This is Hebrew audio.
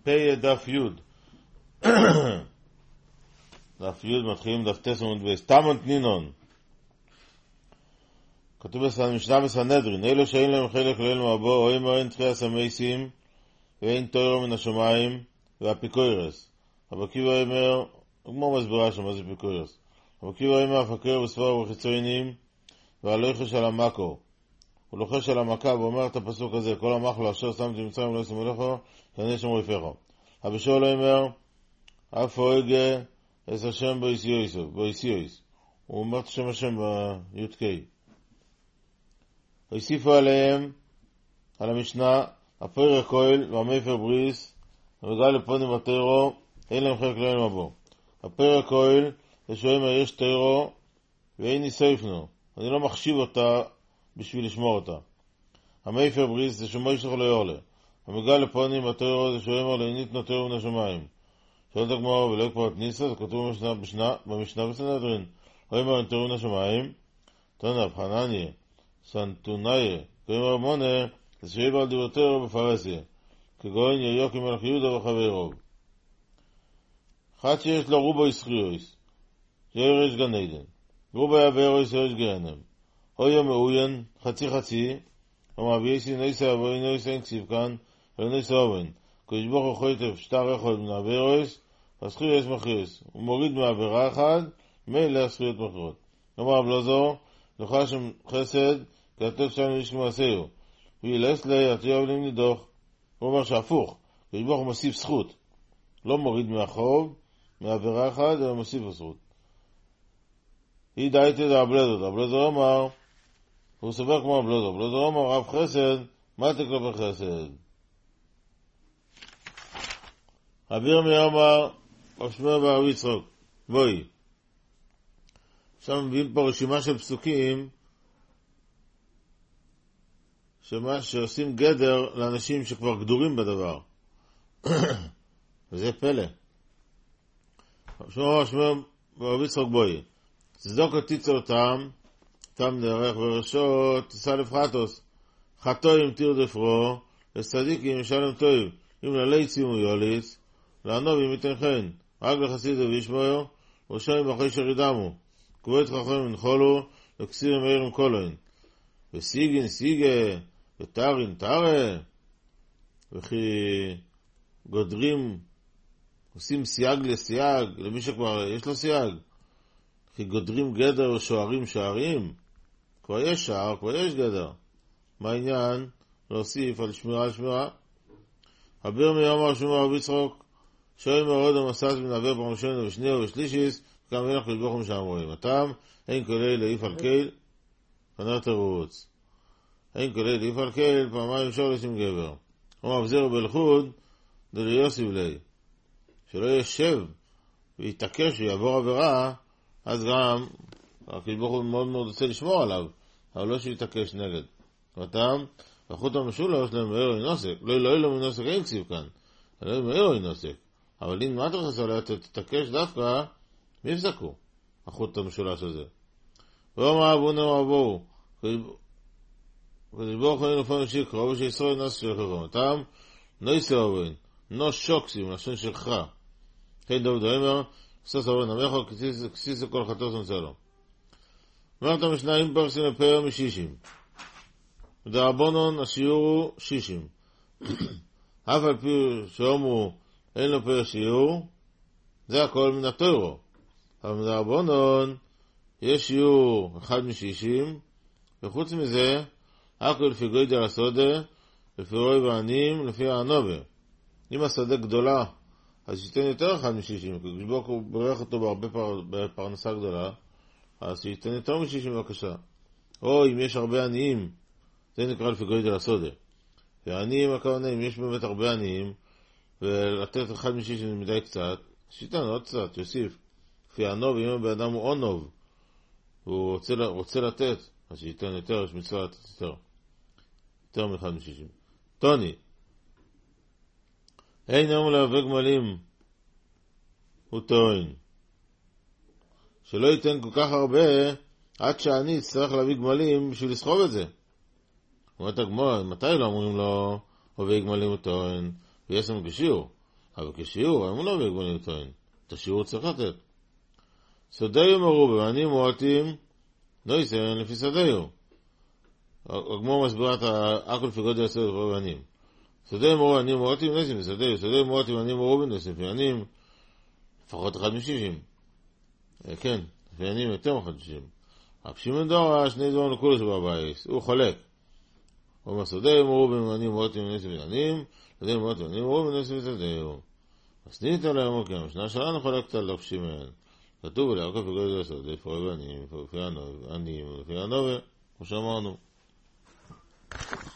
פי דף יוד. דף יוד מתחילים דף תס עמוד בייס. תמות נינון. כתוב במשנה בסנהדרין, אלו שאין להם חלק לאל מבוא, או אם אין תחייה סמייסים, ואין תוירו מן השמיים, והפיקוירס. רבי עקיבא אומר, כמו מסבירה שם, מה זה פיקוירס? רבי עקיבא אומר, הפקר בספר וחיצוינים, והלוחש על המקו. הוא לוחש על המכה ואומר את הפסוק הזה, כל המחלו אשר שמתי במצרים ולא ישימו לכו, יענה שם רפאכו. רבי שאול אומר, אף אוהגה את השם באיסיויס. הוא אומר את השם השם בי"ק. הוסיפו עליהם, על המשנה, הפרק כהל והמפר בריס, וגל לפונים בתירו, אין להם חלק להם מבוא. הפרק כהל, זה שאומר יש תירו, ואין ניסויפנו. אני לא מחשיב אותה בשביל לשמור אותה. המפר בריס זה שמוישך לא יורלה. המגל לפונים בתירו זה שאומר לעינית נותרו מן השמיים. שואלת הגמרא ולא כבר את ניסה, זה כתוב במשנה בסנהדרין. אומר נותרו מן השמיים, תנב חנניה, סנטונאיה, כאמר מונה, זה שיבר על דיבותירו בפרסיה, כגוין יריוקי מלך יהודה וחברו. אחד שיש לו רובו ישחיויס, ירש גן עדן. רובו יעברויס ירש גהנם. אויו מאוין, חצי, המאבייסי נויסה אבוי נויסה אין כסיב כאן, ולנויסה אובן. כשבוך אוכלת שטר אחד מן העברויס, הסחיויס מחיוס. הוא מוריד מעברה אחד, מילא הסחיויות מחירות. כלומר, בלזור, זוכה שם חסד, כתוב שם איש מעשהו. וילס לי, התיוב להם נידוך. הוא אומר שהפוך, כשבוך הוא מוסיף זכות. לא מוריד מהחוב, מעברה אחד, אלא מוסיף זכות. היא דייתי דאבלזור. אבלזור אמר, הוא סובר כמו אבלזור. אבלזור אמר, רב חסד, מה תקלו בחסד? רבי ירמיה אמר, רב שמואל ורבי יצחק, בואי. עכשיו מביאים פה רשימה של פסוקים שעושים גדר לאנשים שכבר גדורים בדבר. וזה פלא. שמואל ורבי יצחק, בואי. צדוק תיצור אותם, תם נערך ורשות, תסע לפחתוס. חטוים תרדפרו, לצדיקים ישלם טוב, אם ללי צימו יוליץ, לענוב אם ייתן חן, רק לחסידו וישמעו, ושוים אחרי שרידמו. כבוד חכם ונחולו, וכסיר מאירים קולוין. וסיגין סיגה, וטרין טרה, וכי גודרים, עושים סייג לסייג, למי שכבר יש לו סייג. כי גודרים גדר ושוערים שערים, כבר יש שער, כבר יש גדר. מה העניין? להוסיף על שמירה על שמירה. רבי ירמיה אמר שמואל ורבי יצחק, שואל מאוד המסעת מנעבר ברמשנו ושניהו ושלישיס, וכמה מלך לדבוכם שאמורים. הטעם, אין כולי להעיף על קהל, פנה תרוץ. אין כולי להעיף על קהל, פעמיים שור לשים גבר. אומר, וזהו בלחוד, דלי יוסיב לי. שלא ישב ויתעקש ויעבור עבירה, אז גם, הקדבוך מאוד מאוד רוצה לשמור עליו, אבל לא שיתעקש נגד. הטעם, החוט המשולש להם מאירו אינוסק. לא אלו מנוסק אין כסיב כאן. אלו מאירו אינוסק. אבל אם מה תחס עליה, תתעקש דווקא, מי יפסקו? החוט המשולש הזה. ואומר אבונו רבו, כדבור חיים לפעמים שיקרו, ושישראל נס שלכם. הטעם, נויסה אובן, נו שוקסים, לשון שלך. כן דוד האמר, סוס אבן המחו, כסיס כל חטוס נצא לו. אומרת המשנה, אם פרסים לפאר משישים. ודרבונון השיעור הוא 60. אף על פי שאומרו אין לו פאר שיעור, זה הכל מן התוירו. אבל מדרבונון יש שיעור 1 מ-60, וחוץ מזה, הכל לפי גוידר הסודה, לפי רוי ועניים, לפי הענובה. אם השדה גדולה, אז שייתן יותר 1 מ-60, כי כשבוק הוא ברך אותו בפרנסה גדולה, אז שייתן יותר מ-60 בבקשה. או אם יש הרבה עניים, זה נקרא לפי גוידר הסודה. והעניים הכוונה, אם יש באמת הרבה עניים, ולתת 1 מ-60 זה מדי קצת, שייתן עוד קצת, יוסיף. לפי הענוב, אם באדם הוא עונוב, הוא רוצה לתת, אז שייתן יותר, יש מצווה לתת יותר מ-1 מ-60. טוני, אין יום להביא גמלים, הוא טוען, שלא ייתן כל כך הרבה, עד שאני צריך להביא גמלים בשביל לסחוב את זה. אומרת הגמרא, מתי לא אומרים לו, להביא גמלים הוא טוען, ויש לנו כשיעור. אבל כשיעור, אם הוא לא בגבולים טוען, את השיעור צריך לתת. סודיו מרובה, ועניים מועטים, לא יסיים לפי סודיו. הגמור מסבירת הכל לפי גודל הסדר לפי ועניים. סודיו מרובה, עניים מועטים, לא יסיים לפי סודיו. סודיו מועטים, עניים מרובה, לא יסיים לפי עניים. לפחות 1 מ-60. כן, לפי עניים יותר מ-60. רק שמעון דורש, שני דברים לכולו שבבייס. הוא חולק. הוא אומר, סודיו מרובה, עניים מועטים, לא יסיים לפי עניים. סודיו מועטים, עניים מרובה, לא יסיים לפי סודיו. אז נית עליהם אוקיי, משנה שלנו חולקת על דף שמעון. כתוב עליה, הכל פגוד לעשות, לפי עניים, לפי עניים, לפי ענוב, כמו שאמרנו.